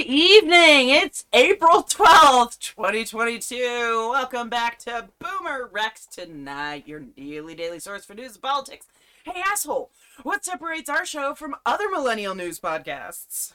evening. It's April 12th, 2022. Welcome back to Boomer Rex Tonight, your daily source for news and politics. Hey, asshole, what separates our show from other millennial news podcasts?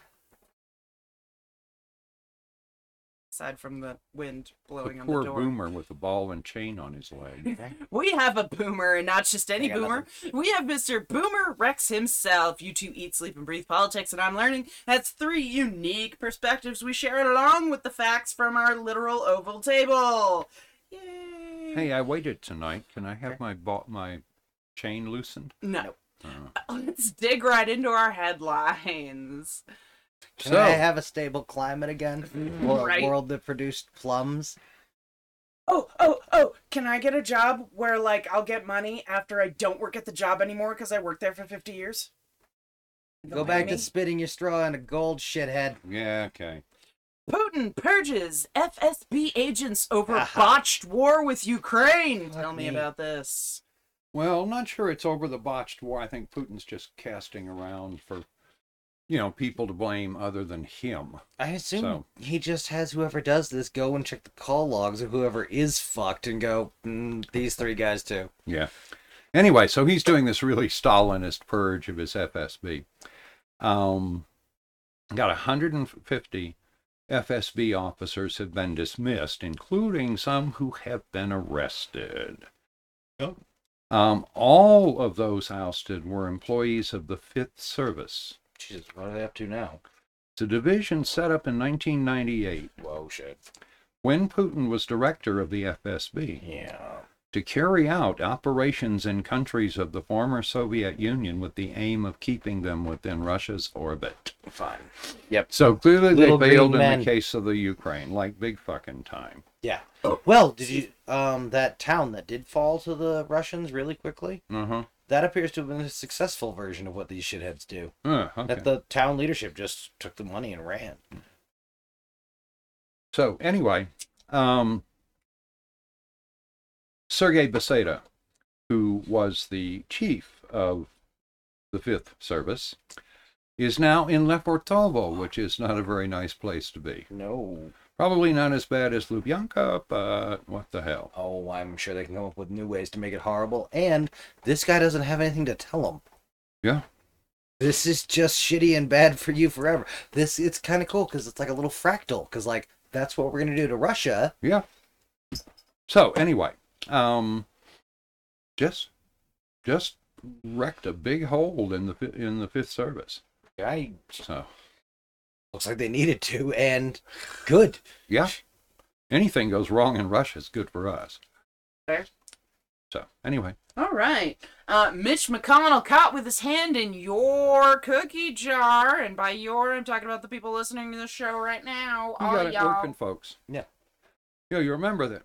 Aside from the wind blowing on the door. Poor boomer with a ball and chain on his leg. We have a boomer, and not just any boomer. We have Mr. Boomer Rex himself. You two eat, sleep, and breathe politics, and I'm learning that's three unique perspectives we share along with the facts from our literal oval table. Yay! Hey, I waited tonight. Can I have my chain loosened? No. Let's dig right into our headlines. Can I have a stable climate again? Or Right. a world that produced plums? Oh, can I get a job where, I'll get money after I don't work at the job anymore because I worked there for 50 years? Go back to spitting your straw in a gold, shithead. Yeah, okay. Putin purges FSB agents over botched war with Ukraine. Tell me about this. Well, I'm not sure it's over the botched war. I think Putin's just casting around for, people to blame other than him. I assume he just has whoever does this go and check the call logs of whoever is fucked and go, these three guys too. Yeah. Anyway, so he's doing this really Stalinist purge of his FSB. Got 150 FSB officers have been dismissed, including some who have been arrested. Oh. All of those ousted were employees of the Fifth Service. Jesus, what are they up to now? It's a division set up in 1998. Whoa, shit. When Putin was director of the FSB. Yeah. To carry out operations in countries of the former Soviet Union with the aim of keeping them within Russia's orbit. Fine. Yep. So clearly Little they failed green in men. the case of the Ukraine, like big fucking time. Yeah. Well, did you, that town that did fall to the Russians really quickly? Uh-huh. That appears to have been a successful version of what these shitheads do. Okay. That the town leadership just took the money and ran. So anyway, Sergei Beseda, who was the chief of the Fifth Service, is now in Lefortovo, which is not a very nice place to be. No. Probably not as bad as Lubyanka, but what the hell. Oh, I'm sure they can come up with new ways to make it horrible. And this guy doesn't have anything to tell them. Yeah. This is just shitty and bad for you forever. It's kind of cool because it's like a little fractal. Because, that's what we're going to do to Russia. Yeah. So, anyway, just wrecked a big hole in the Fifth Service. So Looks like they needed to, and good. yeah, anything goes wrong in Russia is good for us. Fair. So anyway, All right. Mitch McConnell caught with his hand in your cookie jar. And by your, I'm talking about the people listening to the show right now. you All got it y'all. working, folks. Yeah. You remember that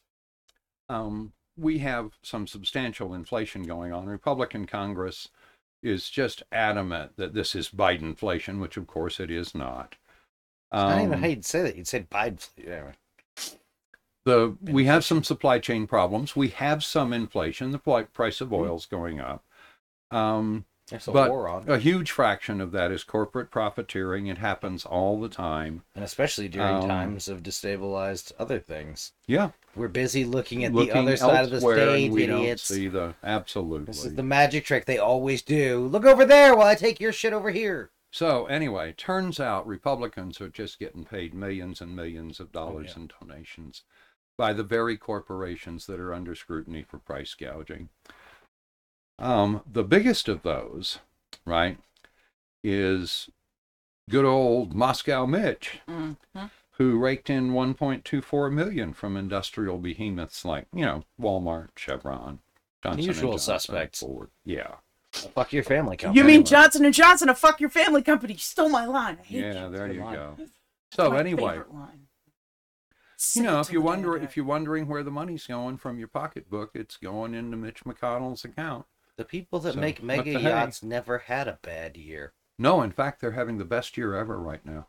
we have some substantial inflation going on. Republican Congress is just adamant that this is Bidenflation, which of course it is not. I don't even know how you'd say that. You'd say Biden. Yeah. We have some supply chain problems. We have some inflation. The price of oil is going up. There's a But war on. a huge fraction of that is corporate profiteering. It happens all the time. And especially during times of destabilized other things. Yeah. We're busy looking at Looking the other side of the elsewhere, and stage, we idiots. don't see the absolutely. This is the magic trick they always do. Look over there while I take your shit over here. So anyway, turns out Republicans are just getting paid millions and millions of dollars in donations by the very corporations that are under scrutiny for price gouging. The biggest of those, right, is good old Moscow Mitch, who raked in $1.24 million from industrial behemoths like, Walmart, Chevron, Johnson Usual Johnson, suspects. Ford. Yeah. Fuck your family company. You mean Johnson & Johnson, a fuck your family company? You stole my line. I hate Yeah, you. there you line. go. It's So my anyway, favorite line. if Say it to you're the if you're wondering where the money's going from your pocketbook, it's going into Mitch McConnell's account. The people that So, make what mega the heck? yachts never had a bad year. No, in fact, they're having the best year ever right now.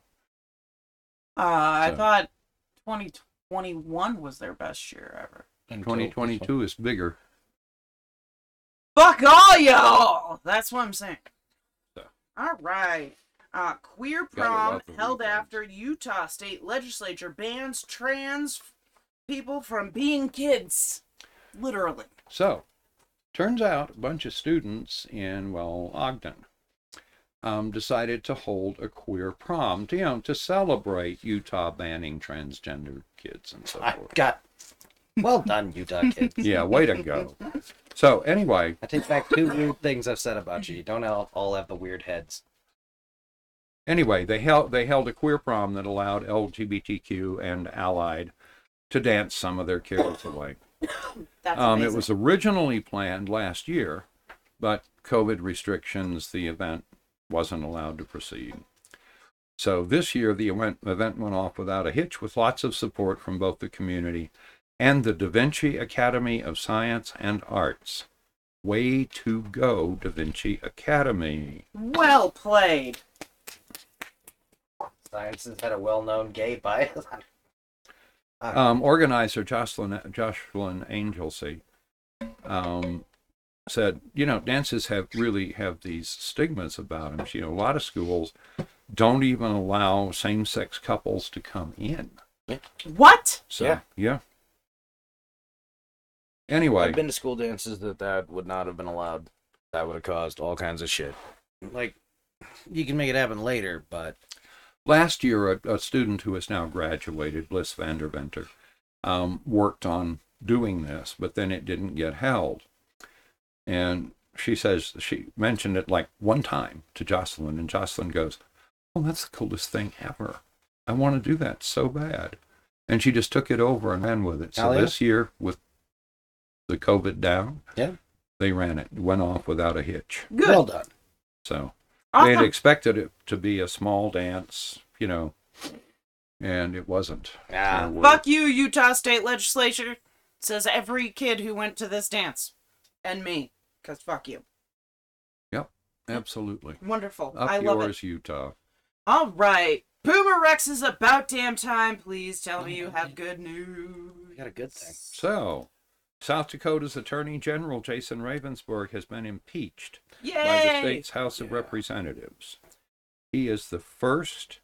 I So- thought 2021 was their best year ever. 2022 is bigger. Fuck all y'all! That's what I'm saying. So. All right. Queer Gotta prom love the held weekends. after Utah state legislature bans trans people from being kids. Literally. So, turns out a bunch of students in, well, Ogden decided to hold a queer prom to celebrate Utah banning transgender kids and so forth. Well done, Utah kids. Yeah, way to go. So anyway, I take back 2 rude things I've said about you. You don't all have the weird heads. they held a queer prom that allowed LGBTQ and allied to dance some of their cares away. That's amazing. It was originally planned last year, but COVID restrictions, the event wasn't allowed to proceed. So this year, the event went off without a hitch, with lots of support from both the community and the Da Vinci Academy of Science and Arts. Way to go, Da Vinci Academy. Well played. Science has had a well-known gay bias. Organizer Jocelyn Angelsey said, dances really have these stigmas about them. A lot of schools don't even allow same-sex couples to come in. What? So, yeah. Anyway, I've been to school dances that would not have been allowed. That would have caused all kinds of shit. Like, you can make it happen later, but last year, a student who has now graduated, Bliss Vanderventer, worked on doing this, but then it didn't get held. And she says she mentioned it like one time to Jocelyn, and Jocelyn goes, "Oh, that's the coolest thing ever. I want to do that so bad." And she just took it over and ran with it. So this year, with the COVID down, they ran it. It went off without a hitch. Good. well done. So Awesome. they had expected it to be a small dance, and it wasn't. There were- Fuck you, Utah State Legislature. Says every kid who went to this dance. And me. Because fuck you. Yep, absolutely. Wonderful. Up I love yours, Utah. it. All right. Boomer Rex is about damn time. Please tell me you have good news. We got a good thing. So, South Dakota's Attorney General Jason Ravensburg has been impeached Yay! by the state's House of Representatives. He is the first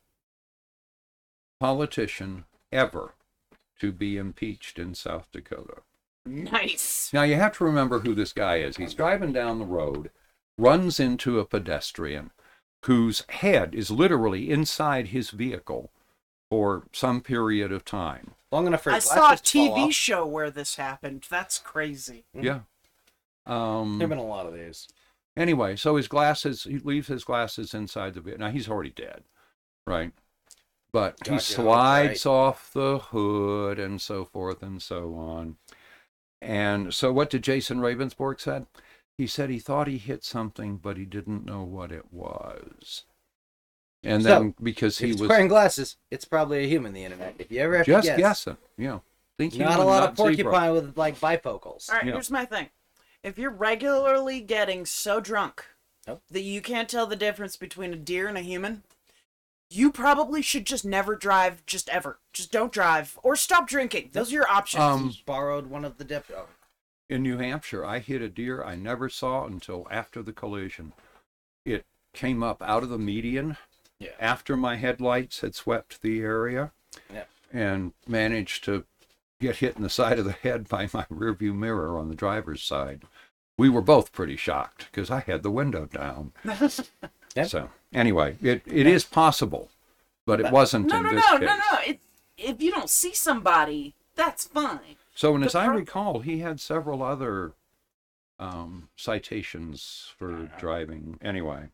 politician ever to be impeached in South Dakota. Nice. Now, you have to remember who this guy is. He's driving down the road, runs into a pedestrian whose head is literally inside his vehicle for some period of time. Long enough for I his saw a glasses to fall TV off. show where this happened. That's crazy. Yeah. There've been a lot of these. Anyway, so he leaves his glasses inside the vehicle. Now, he's already dead, right? But he God, you're slides off the hood and so forth and so on. And so what did Jason Ravensburg said? He said he thought he hit something, but he didn't know what it was. And So, then because If he he's was wearing glasses, it's probably a human, the internet. If you ever have just to guess. guessing, think Not a human, lot not of zebra. porcupine with, like, bifocals. All right, Yeah. here's my thing. If you're regularly getting so drunk that you can't tell the difference between a deer and a human, you probably should just never drive, just ever. Just don't drive or stop drinking. Those are your options. Borrowed one of the In New Hampshire, I hit a deer I never saw until after the collision. It came up out of the median after my headlights had swept the area and managed to get hit in the side of the head by my rearview mirror on the driver's side. We were both pretty shocked because I had the window down. So anyway, it is possible, but it wasn't in this case. No. If you don't see somebody, that's fine. So, and as I recall, he had several other citations for driving. Anyway,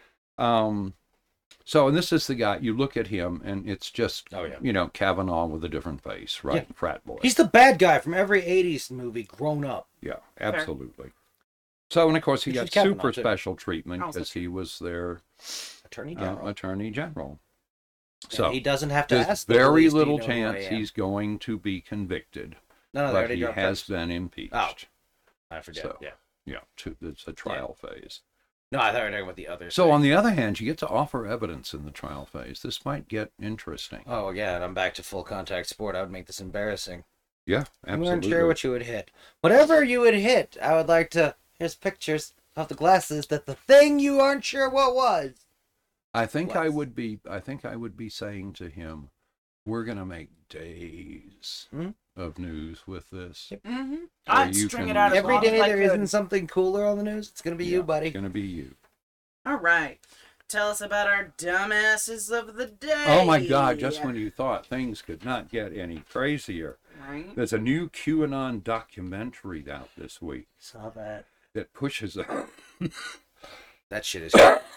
so, and this is the guy, you look at him, and it's just, Kavanaugh with a different face, right? Yeah. Frat boy. He's the bad guy from every 80s movie grown up. Yeah, absolutely. So, and of course, he Which got was Kavanaugh, super too. special treatment because he was their Attorney General. attorney general. And So, he doesn't have to there's ask the very police, "Do you little know who I chance am?" he's going to be convicted, No, they but already he dropped has charges. been impeached. Oh. I forget. So, yeah. It's a trial phase. No, I thought we were talking about the other So side. on the other hand, you get to offer evidence in the trial phase. This might get interesting. Oh, yeah, and I'm back to full contact sport. I would make this embarrassing. Yeah, You absolutely. weren't sure what you would hit. Whatever you would hit, I would like to... Here's pictures of the glasses that the thing you aren't sure what was. I think I Less. would be saying to him, we're gonna make days of news with this. Yep. Mm-hmm. Or I'd you string can- it out as Every long as day I there could. isn't something cooler on the news. It's gonna be you, buddy. It's gonna be you. All right. Tell us about our dumbasses of the day. Oh my God! Just when you thought things could not get any crazier, Right. there's a new QAnon documentary out this week Saw that. that pushes a That shit is.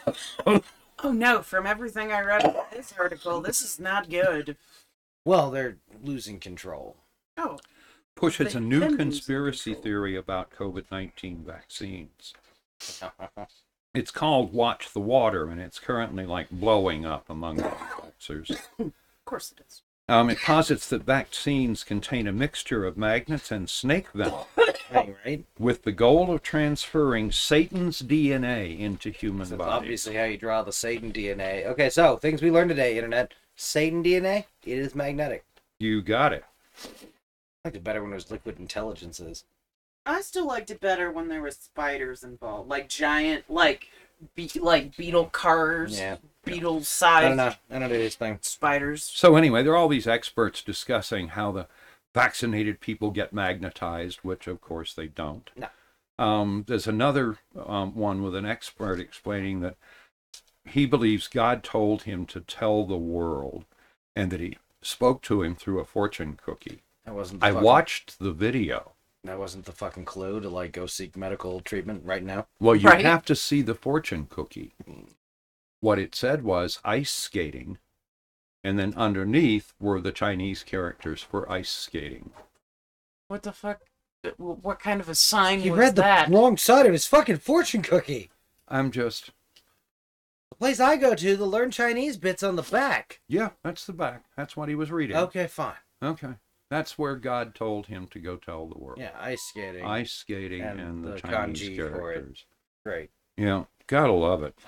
Oh no! From everything I read about this article, this is not good. Well, they're losing control. Oh. pushes a They new can lose conspiracy control. theory about COVID-19 vaccines. It's called Watch the Water, and it's currently like blowing up among anti-vaxxers. Of course it is. It posits that vaccines contain a mixture of magnets and snake venom Right? with the goal of transferring Satan's DNA into human That's bodies. obviously how you draw the Satan DNA. Okay, so things we learned today, Internet. Satan DNA, it is magnetic. You got it. I liked it better when it was liquid intelligences. I still liked it better when there were spiders involved, like giant, like beetle cars, Yeah. beetle I don't sized know. I don't do this thing. spiders. So anyway, there are all these experts discussing how the vaccinated people get magnetized, which of course they don't. No. There's another one with an expert explaining that he believes God told him to tell the world and that he spoke to him through a fortune cookie. That wasn't. The I fucking- watched the video. That wasn't the fucking clue to like go seek medical treatment right now. Well, you Right. have to see the fortune cookie. What it said was ice skating, and then underneath were the Chinese characters for ice skating. What the fuck? What kind of a sign He was read the that? wrong side of his fucking fortune cookie. I'm just, The place I go to, the learn Chinese bit's on the back. yeah, that's the back. That's what he was reading. Okay, fine. Okay. That's where God told him to go tell the world. Yeah, ice skating. Ice skating And and the the Chinese kanji for it. characters. Great. Yeah, gotta love it.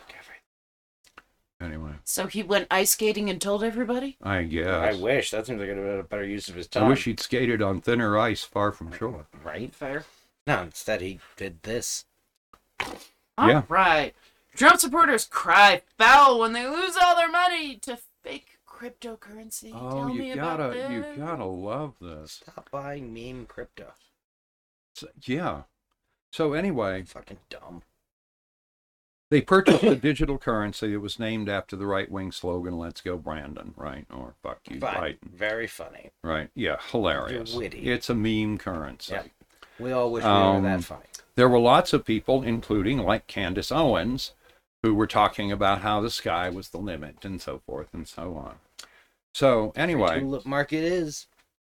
Anyway, So he went ice skating and told everybody? I guess. I wish. That seems like a better use of his I time. wish he'd skated on thinner ice far from shore. Right? Fair. No, instead he did this. Yeah. All right. Trump supporters cry foul when they lose all their money to fake cryptocurrency. Oh, Tell me you about gotta, this. you gotta love this. Stop buying meme crypto. Yeah. So anyway, Fucking dumb. they purchased a digital currency that was named after the right-wing slogan, "Let's go Brandon," right? Or "Fuck you, Fine. Biden," Very funny. right? Yeah, hilarious. You're witty. It's a meme currency. Yeah. We all wish we were that funny. There were lots of people, including like Candace Owens, who were talking about how the sky was the limit and so forth and so on. So anyway, Tulip market is.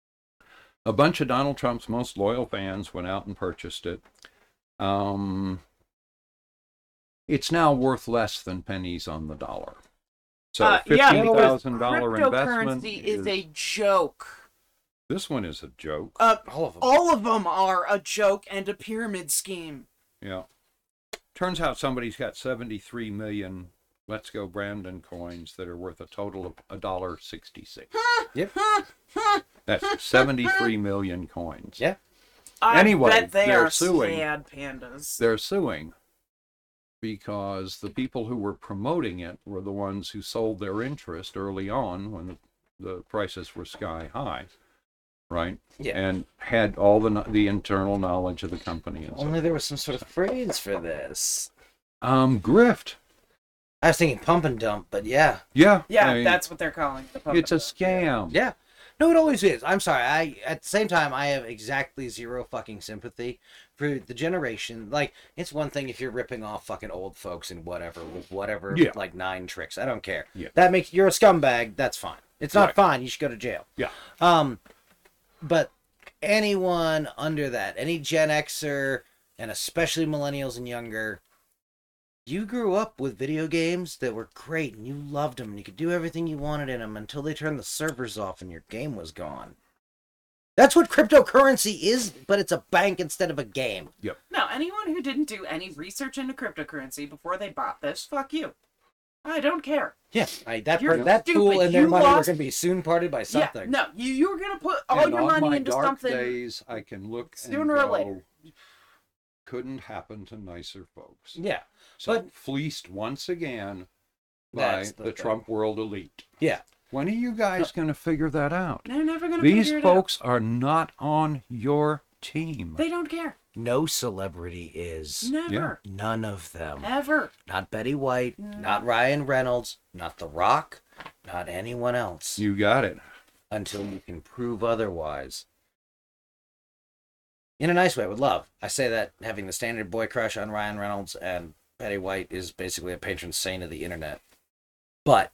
a bunch of Donald Trump's most loyal fans went out and purchased it. It's now worth less than pennies on the dollar. So yeah, $15,000 investment cryptocurrency is a joke. This one is a joke. All of them. All of them are a joke and a pyramid scheme. Yeah. Turns out somebody's got 73 million Let's Go Brandon coins that are worth a total of $1.66. Yep. That's 73 million coins. Yeah. I Anyway, bet they they're are suing. sad pandas. They're suing because the people who were promoting it were the ones who sold their interest early on when the prices were sky high, right? Yeah. And had all the internal knowledge of the company. And Only there was some sort of phrase for this. grift. I was thinking pump and dump, but yeah. Yeah. Yeah, I mean, that's what they're calling it. The it's a puppet. scam. Yeah. No, it always is. I'm sorry. At the same time, I have exactly zero fucking sympathy for the generation. Like, it's one thing if you're ripping off fucking old folks and whatever with whatever, Yeah. like 9 tricks. I don't care. Yeah. That makes you're a scumbag. That's fine. It's not Right. fine. You should go to jail. Yeah. But anyone under that, any Gen Xer, and especially millennials and younger, you grew up with video games that were great and you loved them and you could do everything you wanted in them until they turned the servers off and your game was gone. That's what cryptocurrency is, but it's a bank instead of a game. No, anyone who didn't do any research into cryptocurrency before they bought this, fuck you. I don't care. Yeah, that You're that fool stupid. and their You money were lost- going to be soon parted by something. Yeah, no, you were gonna put all And your on money my into dark something. days, I can look sooner and or go, later. couldn't happen to nicer folks. Yeah, So but- fleeced once again by That's the the thing. Trump world elite. Yeah. When are you guys going to figure that out? They're never gonna These figure it folks are not on your team. out. They don't care. No celebrity is. Never. None of them. Ever. Not Betty White, not Ryan Reynolds, not The Rock, not anyone else. You got it. Until you can prove otherwise. In a nice way, with love. I say that having the standard boy crush on Ryan Reynolds and Betty White is basically a patron saint of the internet. But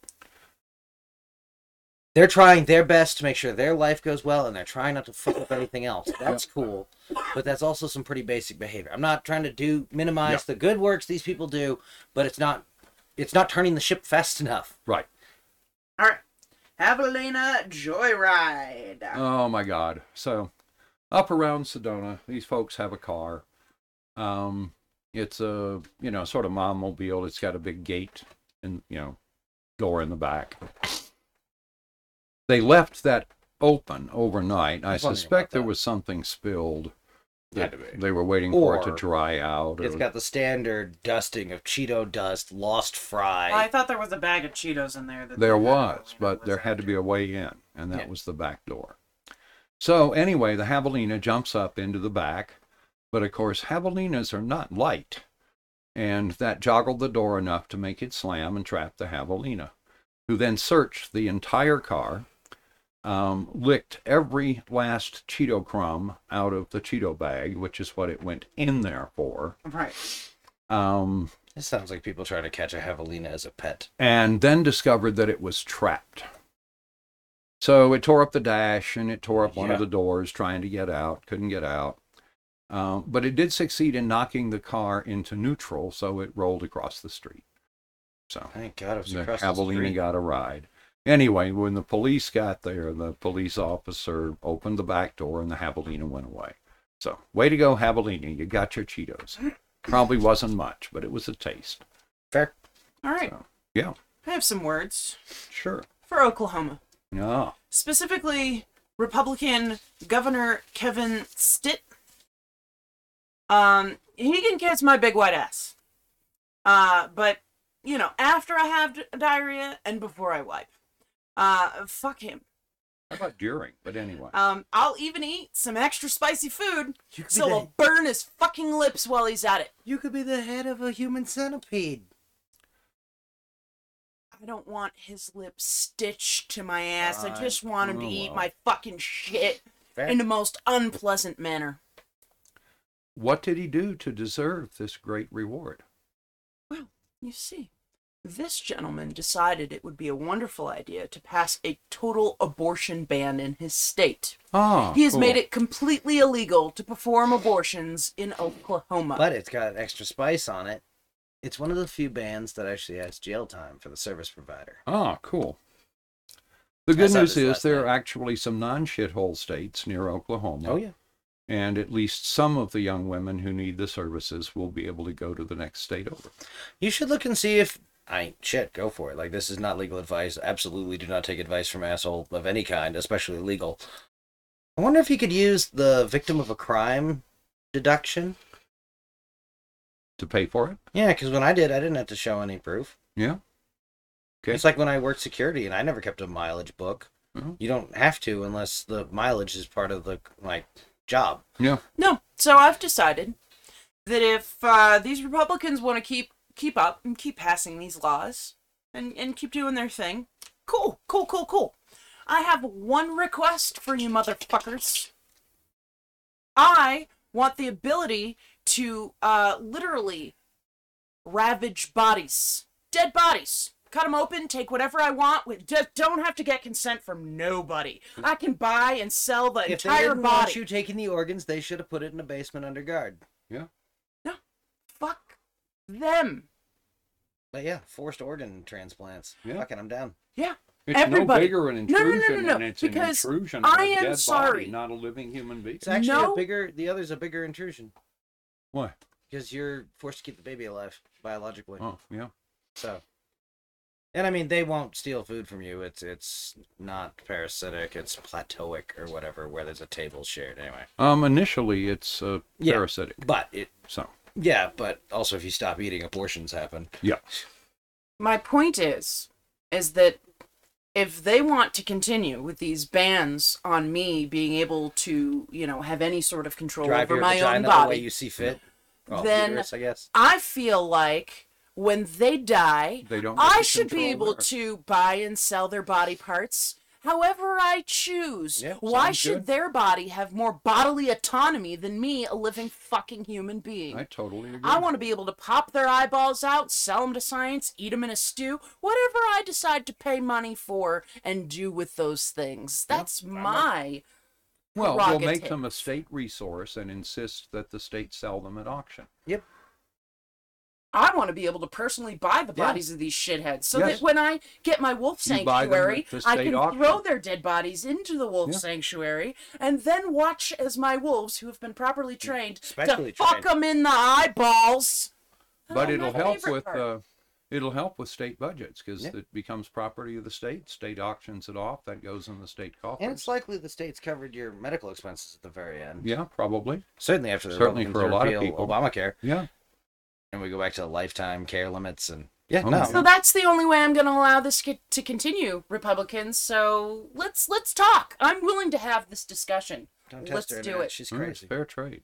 they're trying their best to make sure their life goes well, and they're trying not to fuck up anything else. That's cool, but that's also some pretty basic behavior. I'm not trying to minimize the good works these people do, but it's not turning the ship fast enough. Right. All right. Javelina Joyride. Oh my God. So up around Sedona, these folks have a car. It's a, sort of mom-mobile. It's got a big gate and, door in the back. They left that open overnight. I suspect there was something spilled. They were waiting for it to dry out. It's got the standard dusting of Cheeto dust, lost fry. I thought there was a bag of Cheetos in there. There was, but there had to be a way in, and that was the back door. So anyway, the javelina jumps up into the back, but of course javelinas are not light, and that joggled the door enough to make it slam and trap the javelina, who then searched the entire car, licked every last Cheeto crumb out of the Cheeto bag, which is what it went in there for. Right. This sounds like people trying to catch a javelina as a pet. And then discovered that it was trapped. So it tore up the dash and it tore up one of the doors trying to get out, couldn't get out. But it did succeed in knocking the car into neutral, so it rolled across the street. So Thank God it was the across the javelina street. got a ride. Anyway, when the police got there, the police officer opened the back door and the javelina went away. So, way to go, javelina. You got your Cheetos. Probably wasn't much, but it was a taste. Fair. All right. So, yeah, I have some words sure. for Oklahoma. No. Specifically, Republican Governor Kevin Stitt. He can kiss my big white ass. But, after I have diarrhea and before I wipe. Fuck him. How about during? But anyway. I'll even eat some extra spicy food You could, so be he'll burn his fucking lips while he's at it. you could be the head of a human centipede. I don't want his lips stitched to my ass. I God. just want him to Oh, eat well. my fucking shit Fair. in the most unpleasant manner. What did he do to deserve this great reward? Well, you see, this gentleman decided it would be a wonderful idea to pass a total abortion ban in his state. Ah, He has cool. made it completely illegal to perform abortions in Oklahoma. But it's got extra spice on it. It's one of the few bans that actually has jail time for the service provider. Ah, cool. The good That's how news this is last there are name. actually some non-shithole states near Oklahoma. Oh, yeah. And at least some of the young women who need the services will be able to go to the next state over. You should look and see if... shit, go for it. Like, this is not legal advice. Absolutely do not take advice from asshole of any kind, especially legal. I wonder if you could use the victim of a crime deduction. To pay for it? Yeah, because when I didn't have to show any proof. Yeah. Okay. It's like when I worked security and I never kept a mileage book. Mhm. You don't have to unless the mileage is part of the, job. Yeah. No, so I've decided that if these Republicans want to keep up and keep passing these laws and keep doing their thing, cool. I have one request for you motherfuckers. I want the ability to literally ravage bodies, dead bodies. Cut them open, take whatever I want. Just don't have to get consent from nobody. I can buy and sell the If they entire didn't want body. you taking the organs, they should have put it in a basement under guard. Yeah. No, fuck them. But yeah, forced organ transplants. Yeah. Fucking, I'm down. Yeah. It's Everybody. no bigger an No, intrusion no, than it's an because intrusion I of a am dead sorry. body, not a living human being. It's actually No. the other's a bigger intrusion. Why? Because you're forced to keep the baby alive biologically. Oh, yeah. So, and I mean, they won't steal food from you. It's not parasitic. It's plateauic or whatever, where there's a table shared. Anyway. Initially it's Yeah. parasitic. But So, but also if you stop eating, abortions happen. yeah. My point is that if they want to continue with these bans on me being able to, have any sort of control Drive over your my own vagina the way body, you see fit. Well, then uterus, I guess. I feel like when they die, They don't get I to should be control able theirs. to buy and sell their body parts however I choose. Yeah, Why sounds should good. their body have more bodily autonomy than me, a living fucking human being? I totally agree. I want to be able to pop their eyeballs out, sell them to science, eat them in a stew, whatever I decide to pay money for and do with those things. That's my Well, we'll make prerogative. them a state resource and insist that the state sell them at auction. Yep. I want to be able to personally buy the Yeah. bodies of these shitheads so Yes. that when I get my wolf You buy them sanctuary, at the I state can auction. throw their dead bodies into the wolf Yeah. sanctuary and then watch as my wolves, who have been properly trained Specially to fuck trained. them in the eyeballs. But Oh, it'll my help favorite with part. it'll help with state budgets because Yeah. it becomes property of the state. State auctions it off. That goes in the state coffers. And it's likely the state's covered your medical expenses at the very end. Yeah, probably. Certainly after the Certainly Republicans for a lot of repeal people. Obamacare. Yeah. And we go back to the lifetime care limits and yeah, Oh, no. yeah. So that's the only way I'm going to allow this to continue, Republicans. So let's talk. I'm willing to have this discussion. Don't test Let's her, do Internet. it. She's All right, it's crazy. fair trade.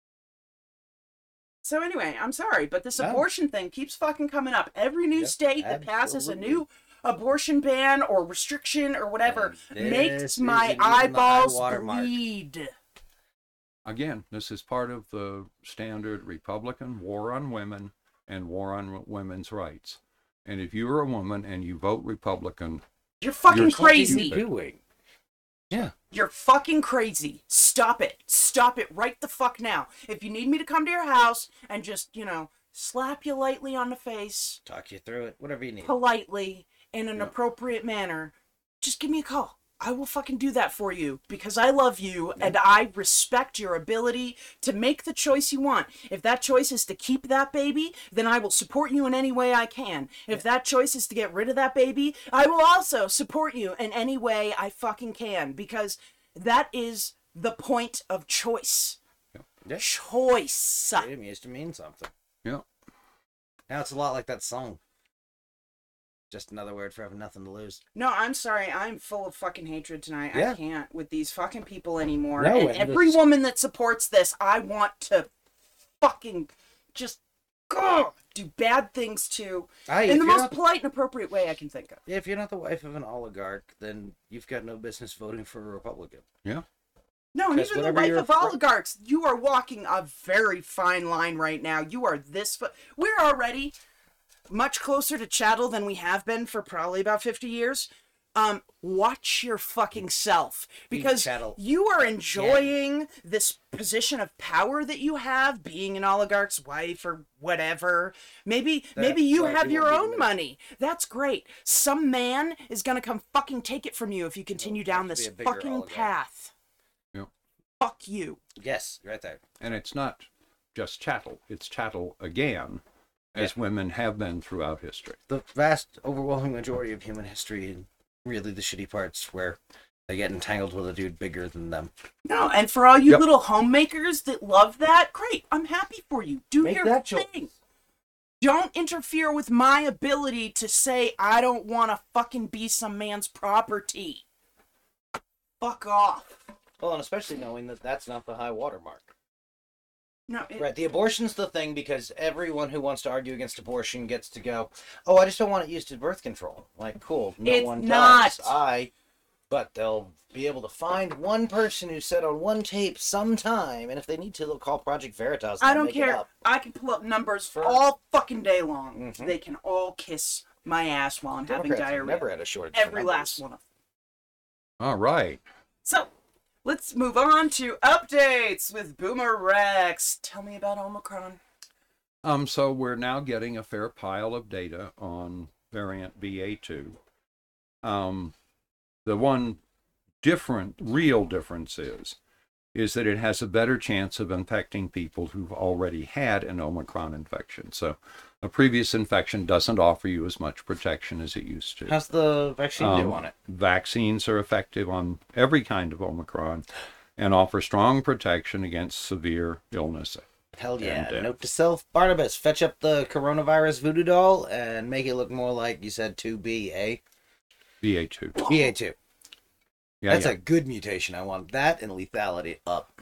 So anyway, I'm sorry, but this No. abortion thing keeps fucking coming up. Every new Yep, state that passes a absolutely. new abortion ban or restriction or whatever And makes this my isn't even the high eyeballs water mark. bleed. Again, this is part of the standard Republican war on women and war on women's rights. And if you're a woman and you vote Republican, You're fucking You're crazy. stupid. Doing. Yeah. You're fucking crazy. Stop it. Stop it right the fuck now. If you need me to come to your house and just, slap you lightly on the face, Talk you through it. Whatever you need. politely, in an Yeah. appropriate manner, just give me a call. I will fucking do that for you because I love you and I respect your ability to make the choice you want. If that choice is to keep that baby, then I will support you in any way I can. If that choice is to get rid of that baby, I will also support you in any way I fucking can because that is the point of choice. Yeah. Choice. Freedom used to mean something. yeah. Now it's a lot like that song. Just another word for having nothing to lose. No, I'm sorry. I'm full of fucking hatred tonight. Yeah. I can't with these fucking people anymore. No, and and every this- woman that supports this, I want to fucking just do bad things to in the most polite and appropriate way I can think of. If you're not the wife of an oligarch, then you've got no business voting for a Republican. No, and Because even the whatever wife you're of oligarchs, you are walking a very fine line right now. You are we're already much closer to chattel than we have been for probably about 50 years. Watch your fucking self because chattel. you are enjoying this position of power that you have, being an oligarch's wife or whatever. Maybe you sorry, have you your won't be own admitted. money. That's great. Some man is gonna come fucking take it from you if you continue down have to this be a bigger fucking oligarch. path. Yep. Fuck you. Yes, right there. And it's not just chattel, it's chattel again, as women have been throughout history. The vast, overwhelming majority of human history, and really the shitty parts where they get entangled with a dude bigger than them. No, and for all you Yep. little homemakers that love that, great. I'm happy for you. Do Make your that choice. thing. Don't interfere with my ability to say I don't want to fucking be some man's property. Fuck off. Well, and especially knowing that that's not the high water mark. No, Right, the abortion's the thing because everyone who wants to argue against abortion gets to go, oh, I just don't want it used as birth control. Like, cool, no It's one not. does. But they'll be able to find one person who said on one tape sometime, and if they need to, they'll call Project Veritas. And I they'll don't make it care. up. I can pull up numbers For- all fucking day long. Mhm. They can all kiss my ass while I'm having Democrats have diarrhea. never had a shortage. of Every numbers. last one of them. All right. So, let's move on to updates with Boomer Rex. Tell me about Omicron. So we're now getting a fair pile of data on variant BA2. The one real difference is that it has a better chance of infecting people who've already had an Omicron infection. So a previous infection doesn't offer you as much protection as it used to. How's the vaccine do on it? Vaccines are effective on every kind of Omicron and offer strong protection against severe illness. Hell yeah. And, Note to self, Barnabas, fetch up the coronavirus voodoo doll and make it look more like, you said 2BA? BA2. BA2. Yeah, That's yeah. a good mutation. I want that and lethality up.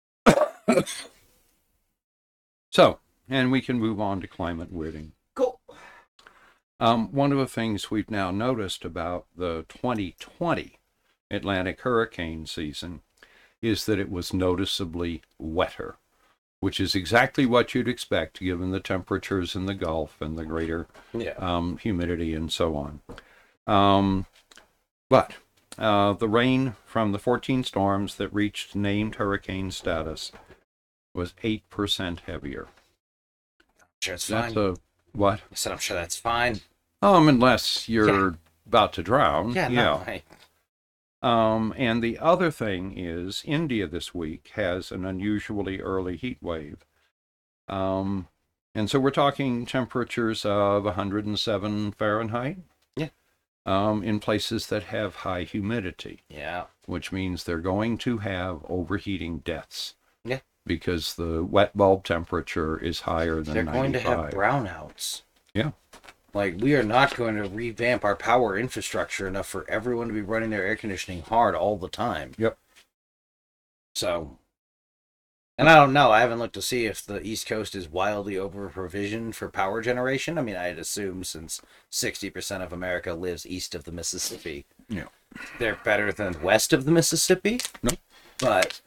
So, and we can move on to climate weirding. Cool. One of the things we've now noticed about the 2020 Atlantic hurricane season is that it was noticeably wetter, which is exactly what you'd expect given the temperatures in the Gulf and the greater humidity and so on. But the rain from the 14 storms that reached named hurricane status was 8% heavier. Sure, it's That's fine. a what? I said, I'm sure that's fine. Unless you're about to drown. Yeah, no, I- And the other thing is India this week has an unusually early heat wave. And so we're talking temperatures of 107 Fahrenheit. Yeah. In places that have high humidity, Yeah. which means they're going to have overheating deaths. Yeah. Because the wet bulb temperature is higher than They're 95. going to have brownouts. Yeah. Like, we are not going to revamp our power infrastructure enough for everyone to be running their air conditioning hard all the time. Yep. So, and I don't know. I haven't looked to see if the East Coast is wildly over-provisioned for power generation. I mean, I'd assume since 60% of America lives east of the Mississippi, Yeah. they're better than west of the Mississippi. No. But,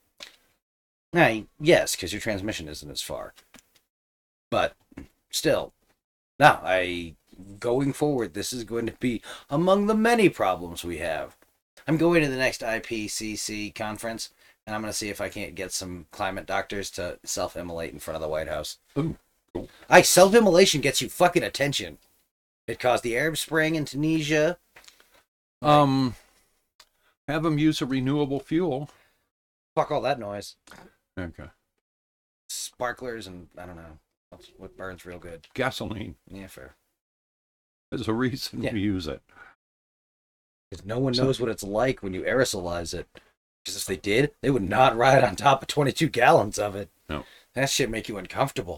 yes, because your transmission isn't as far. But, still, no, going forward, this is going to be among the many problems we have. I'm going to the next IPCC conference, and I'm going to see if I can't get some climate doctors to self-immolate in front of the White House. Ooh, cool. Self-immolation gets you fucking attention. It caused the Arab Spring in Tunisia. Have them use a renewable fuel. Fuck all that noise. Okay. Sparklers and, I don't know, what burns real good. Gasoline. Yeah, fair. There's a reason Yeah. we use it. Because no one knows what it's like when you aerosolize it. Because if they did, they would not ride on top of 22 gallons of it. No. That shit make you uncomfortable.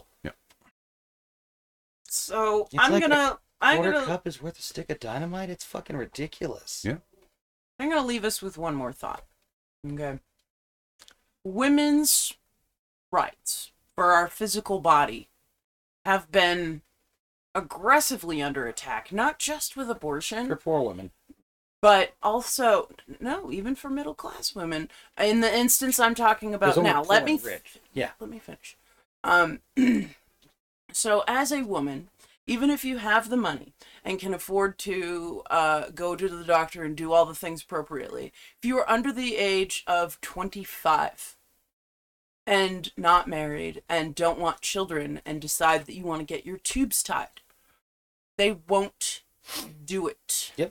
So It's I'm like gonna Quarter cup is worth a stick of dynamite? It's fucking ridiculous. Yeah. I'm gonna leave us with one more thought. Okay. Women's rights for our physical body have been aggressively under attack, not just with abortion, For poor women. but also even for middle class women. In the instance I'm talking about There's only now, poor let me and rich. Yeah. let me finish. So as a woman, even if you have the money and can afford to go to the doctor and do all the things appropriately, if you are under the age of 25 and not married and don't want children and decide that you want to get your tubes tied, they won't do it. Yep.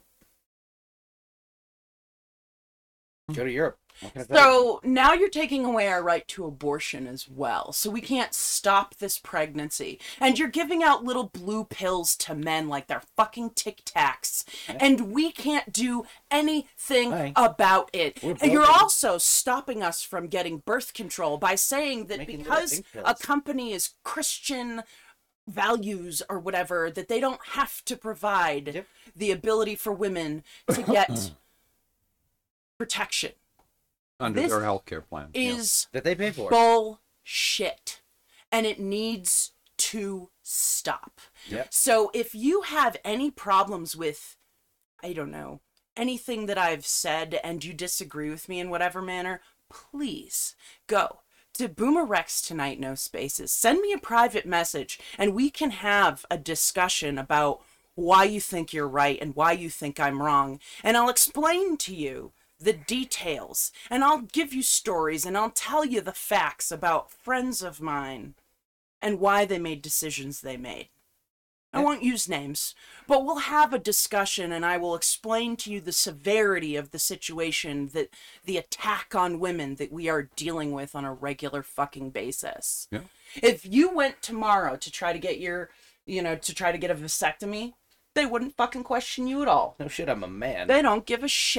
Go to Europe. What can I tell you? So now you're taking away our right to abortion as well. So we can't stop this pregnancy. And you're giving out little blue pills to men like they're fucking Tic Tacs. Yeah. And we can't do anything Right. about it. We're And you're voting. also stopping us from getting birth control by saying that Making little because pink pills. a company is Christian values or whatever, that they don't have to provide Yep. the ability for women to get protection. Under This their health care plan. Is That they pay for. bullshit. And it needs to stop. Yep. So if you have any problems with, I don't know, anything that I've said and you disagree with me in whatever manner, please go to Boomer Rex Tonight, no spaces. Send me a private message and we can have a discussion about why you think you're right and why you think I'm wrong. And I'll explain to you the details, and I'll give you stories, and I'll tell you the facts about friends of mine and why they made decisions they made. I won't use names, but we'll have a discussion, and I will explain to you the severity of the situation, that the attack on women that we are dealing with on a regular fucking basis. Yeah. If you went tomorrow to try to get your, to try to get a vasectomy, they wouldn't fucking question you at all. No shit, I'm a man. They don't give a shit.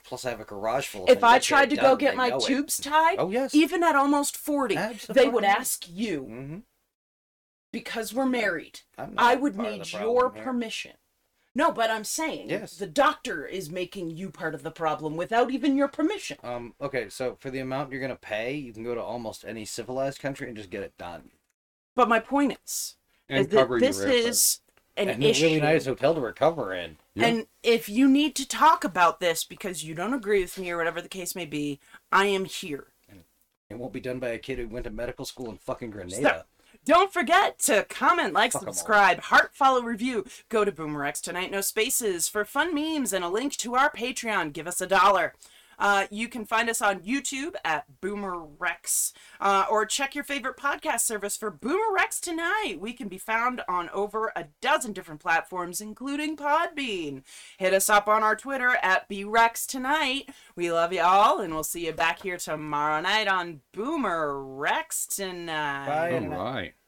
plus I have a garage full of If things I that tried to get go done, get they my know it. tubes tied, Oh, yes. even at almost 40, they would Absolutely. ask you, Mm-hmm. because we're married, I'm not I would part of need the your problem here. permission. No, but I'm saying Yes. the doctor is making you part of the problem without even your permission. Okay, so for the amount you're gonna pay, you can go to almost any civilized country and just get it done. But my point is And that cover this your airfare. is an And a issue. really nice hotel to recover in. Yeah. And if you need to talk about this because you don't agree with me or whatever the case may be, I am here. It won't be done by a kid who went to medical school in fucking Grenada. So, don't forget to comment, like, Fuck 'em all. subscribe, heart, follow, review. Go to BoomerX Tonight, no spaces, for fun memes and a link to our Patreon. Give us $1. You can find us on YouTube at BoomerRex, or check your favorite podcast service for BoomerX Tonight. We can be found on over a dozen different platforms, including Podbean. Hit us up on our Twitter at BRex Tonight. We love you all, and we'll see you back here tomorrow night on BoomerX Tonight. Bye. All right.